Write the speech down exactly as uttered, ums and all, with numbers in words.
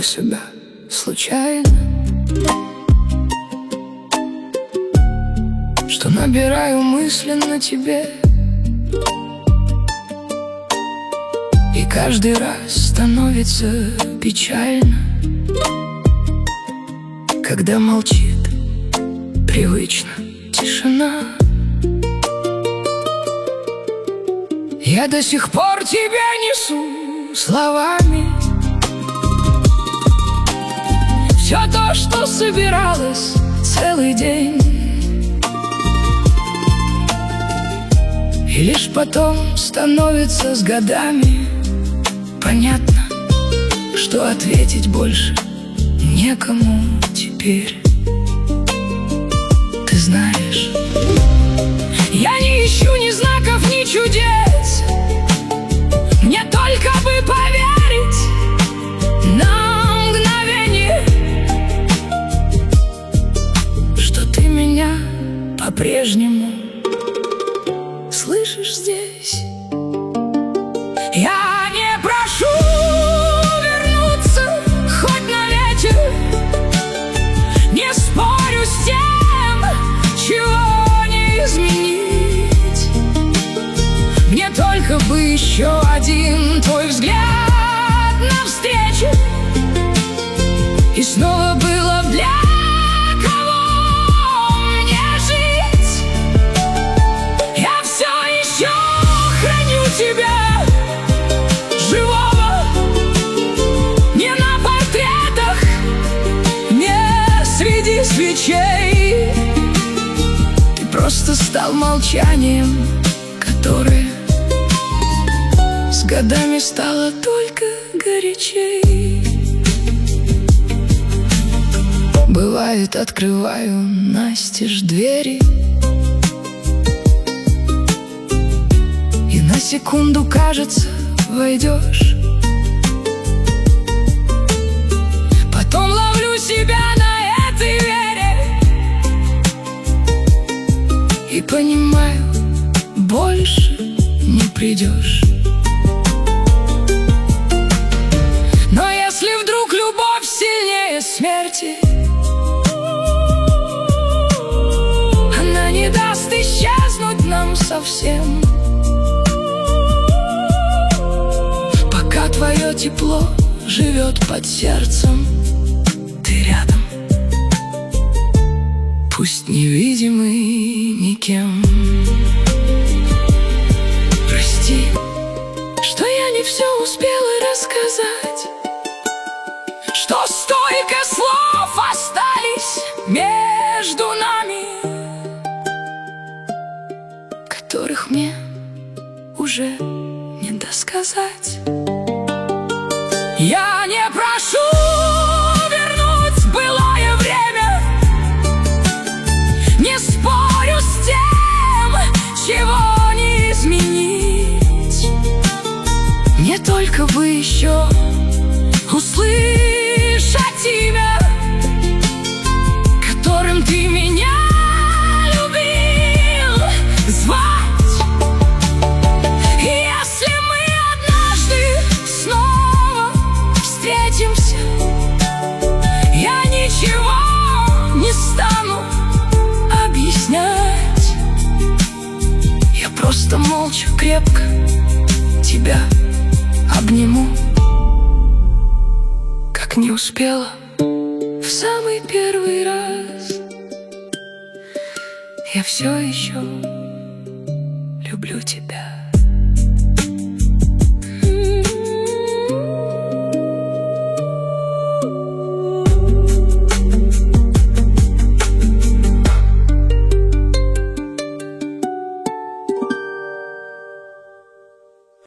себя случайно, что набираю мысленно тебе, и каждый раз становится печально, когда молчит привычно тишина. Я до сих пор тебя несу словами, все то, что собиралось целый день, и лишь потом становится с годами понятно, что ответить больше некому теперь. Ты знаешь, я не ищу ни знаков, ни чудес, мне только бы поверить на мгновение, что ты меня по-прежнему слышишь здесь. Я не прошу вернуться хоть на вечер, не спорю с тем, чего не изменить. Мне только бы еще один твой взгляд навстречу, и снова было для кого мне жить. Я все еще храню тебя живого, не на портретах, не среди свечей. Ты просто стал молчанием, которое с годами стало только горячей. Бывает, открываю настежь двери, и на секунду, кажется, войдешь. Потом ловлю себя на этой вере и понимаю, больше не придешь. Но если вдруг любовь сильнее смерти, она не даст исчезнуть нам совсем. Пока твое тепло живет под сердцем, ты рядом, пусть невидимый никем. Прости, что я не все успела рассказать, что столько слов остались между нами, которых мне уже не досказать. Я не прошу вернуть былое время, не спорю с тем, чего не изменить. Мне только бы еще услышать имя, которым ты меня любил звать. И если мы однажды снова встретимся, я ничего не стану объяснять. Я просто молча крепко тебя обниму, как не успела в самый первый раз. Я все еще люблю тебя.